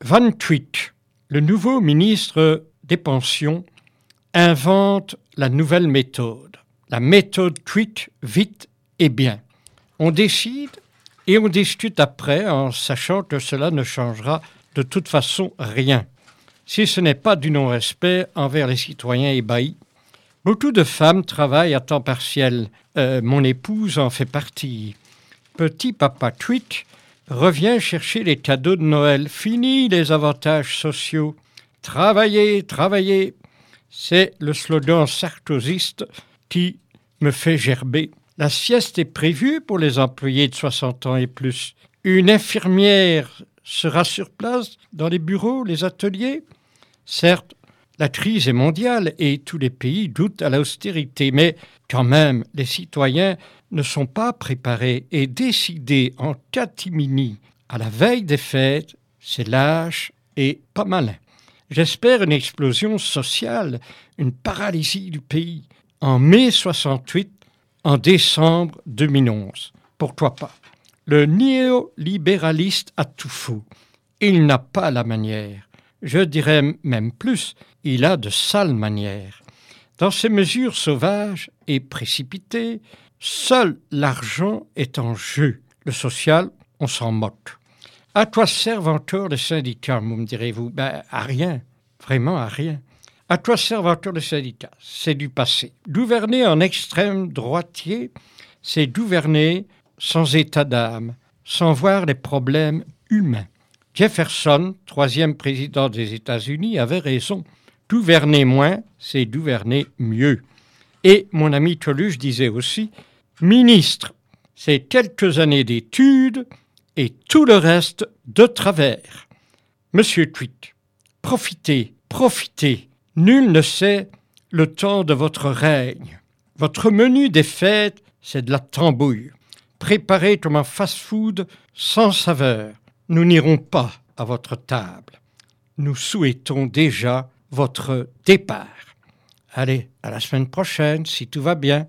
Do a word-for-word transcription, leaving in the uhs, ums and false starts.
Van Tweet, le nouveau ministre des Pensions, invente la nouvelle méthode. La méthode Tweet, vite et bien. On décide et on discute après en sachant que cela ne changera de toute façon rien. Si ce n'est pas du non-respect envers les citoyens ébahis. Beaucoup de femmes travaillent à temps partiel. Euh, mon épouse en fait partie. Petit papa Tweet revient chercher les cadeaux de Noël. Fini les avantages sociaux. Travaillez, travaillez. C'est le slogan sarkozyste qui me fait gerber. La sieste est prévue pour les employés de soixante ans et plus. Une infirmière sera sur place dans les bureaux, les ateliers. Certes, la crise est mondiale et tous les pays doutent à l'austérité, mais quand même, les citoyens ne sont pas préparés et décider en catimini à la veille des fêtes, c'est lâche et pas malin. J'espère une explosion sociale, une paralysie du pays. En mai soixante-huit, en décembre deux mille onze. Pourquoi pas? Le néolibéraliste a tout faux. Il n'a pas la manière. Je dirais même plus, il a de sales manières. Dans ces mesures sauvages et précipitées, seul l'argent est en jeu. Le social, on s'en moque. À quoi servent encore les syndicats, vous me direz-vous? Ben, à rien, vraiment à rien. À quoi servent encore les syndicats? C'est du passé. Gouverner en extrême droitier, c'est gouverner sans état d'âme, sans voir les problèmes humains. Jefferson, troisième président des États-Unis, avait raison. Gouverner moins, c'est gouverner mieux. Et mon ami Coluche disait aussi, ministre, c'est quelques années d'études et tout le reste de travers. Monsieur Tweet, profitez, profitez. Nul ne sait le temps de votre règne. Votre menu des fêtes, c'est de la tambouille. Préparé comme un fast-food sans saveur. Nous n'irons pas à votre table. Nous souhaitons déjà votre départ. Allez, à la semaine prochaine, si tout va bien.